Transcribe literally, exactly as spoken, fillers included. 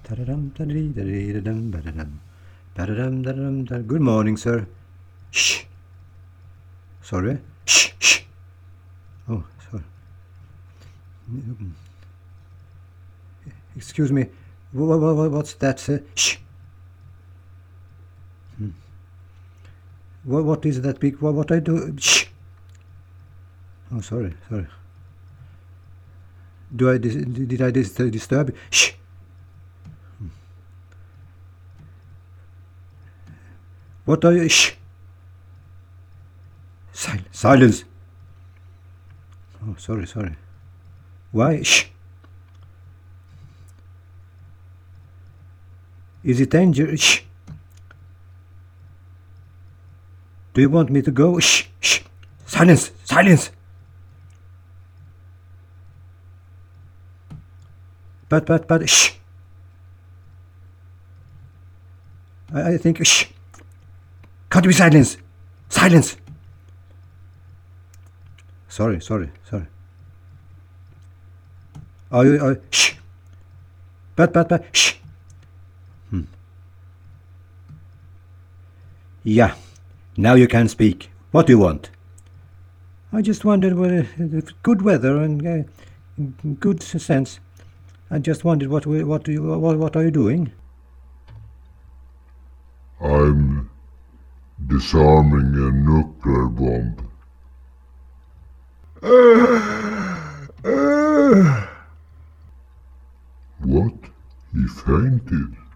Good morning, sir. Shh. Sorry. Shh, shh. Oh, sorry. Excuse me. What, what, what's that, sir? Shh. Hmm. What, what is that big? What, what I do? Shh. Oh, sorry, sorry. Do I did I disturb? Shh. What are you? Shh. Sil- silence. Oh, sorry, sorry. Why? Shh. Is it dangerous? Shh. Do you want me to go? Shh. Shh. Silence. Silence. But, but, but, shh. I, I think, shh. Can't be silence. Silence. Sorry, sorry, sorry. Are you, are, shh. But, but, but, shh. Hmm. Yeah. Now you can speak. What do you want? I just wondered whether good weather and uh, good sense. I just wondered what what do you, what, what are you doing? I'm disarming a nuclear bomb. What? He fainted.